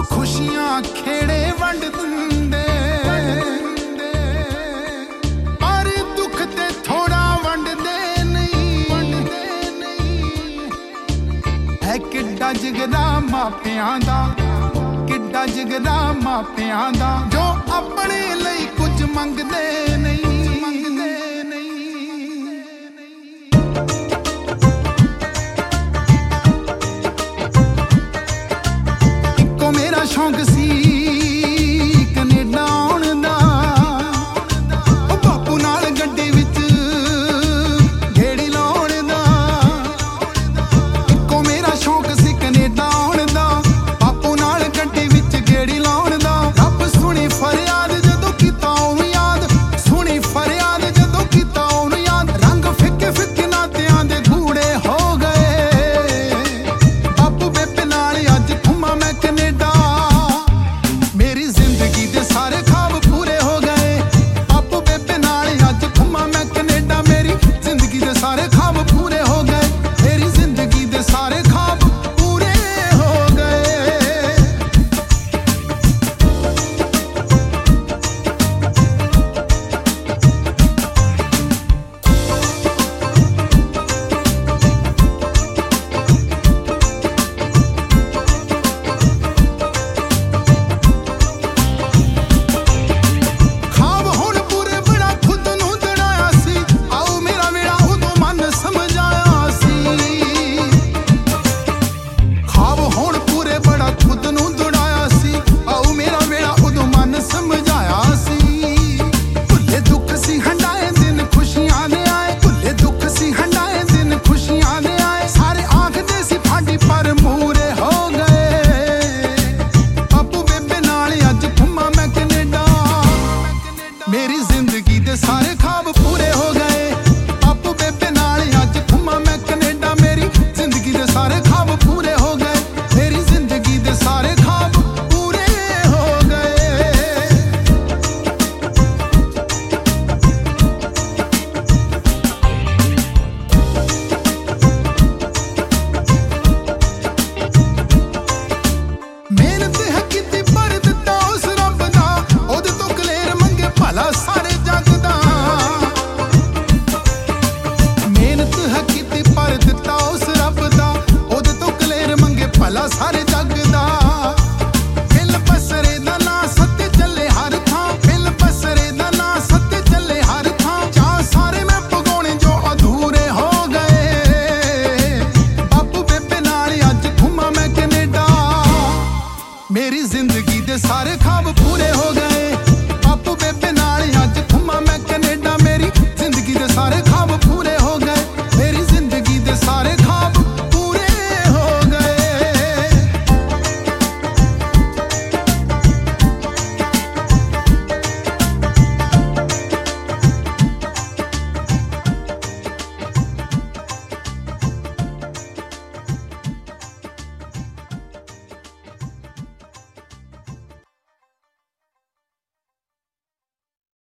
खुशियां खेड़े वंड दिंदे पर दुख ते थोड़ा वंडदे नहीं है किड्डा जिगरा मापियां दा किड्डा जिगरा मापियां दा जो अपने लिए कुछ मंगदे नहीं शौक सी कनेडा आउण दा बापू नाल गड्डी विच गेड़ी लाउण दा इक्को मेरा शौक सी कनेडा आउण दा बापू नाल गड्डी विच गेड़ी लाउण दा रब सुनी फरियाद जदों कीता ओनू याद सुनी फरियाद जदों कीता ओनू याद रंग फिक्के फिक्के नातियां दे गूड़े हो गए बापू बेबे नाल अज घुमा मैं कनेडा सारे ख्वाब पूरे हो गए बापू बेबे नाल अज घुमा मैं कनेडा मेरी जिंदगी दे सारे ख्वाब पूरे हो गए मेरी जिंदगी दे सारे ख्वाब पूरे हो गए मेरी जिंदगी दे सारे ख्वाब पूरे हो गए बापू बेबे नाल अज घुमा मैं कनेडा मेरी जिंदगी दे सारे ख्वाब पूरे हो गए मेरी जिंदगी दे सारे ख्वाब पूरे हो गए मेहनत है कीती पर दित्ता उस रब दा ओदे तो कलेर मंगे भला सारे जग दा मेहनत है कीती पर दित्ता